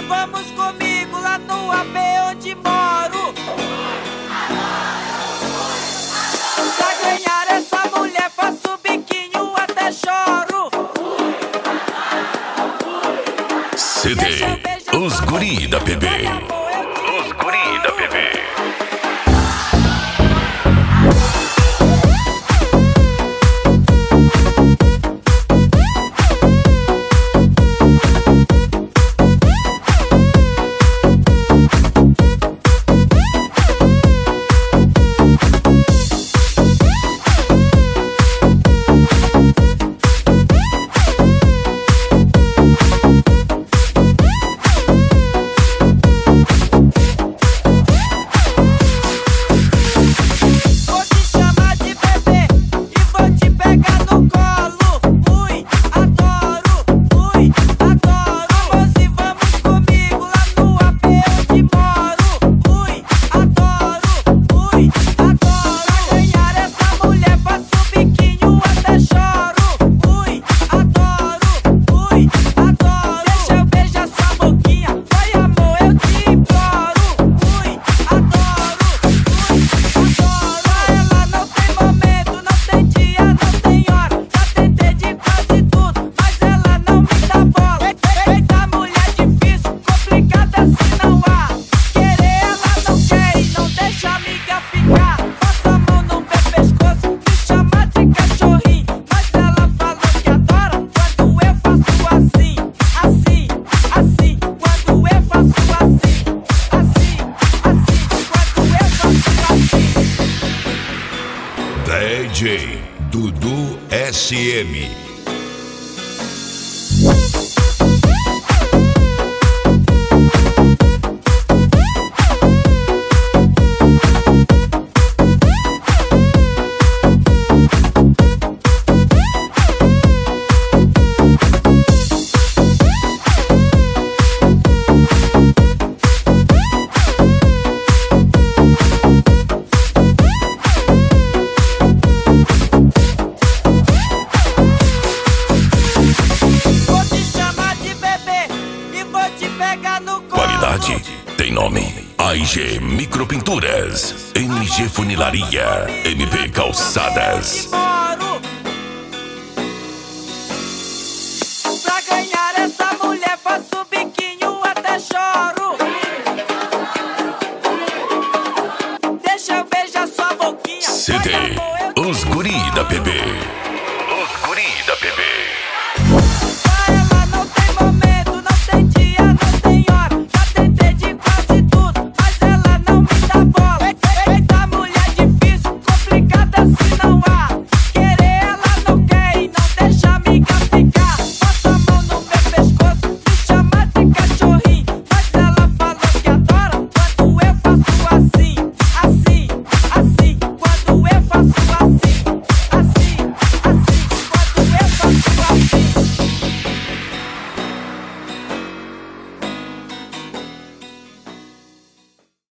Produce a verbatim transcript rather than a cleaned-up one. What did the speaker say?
vamos comigo lá no A B onde moro. Pra ganhar essa mulher faço biquinho até choro. C D Os Guri da P B. Os Guri da P B. D J Dudu S M. Qualidade tem nome. A I G Micropinturas, M G Funilaria, M P Calçadas.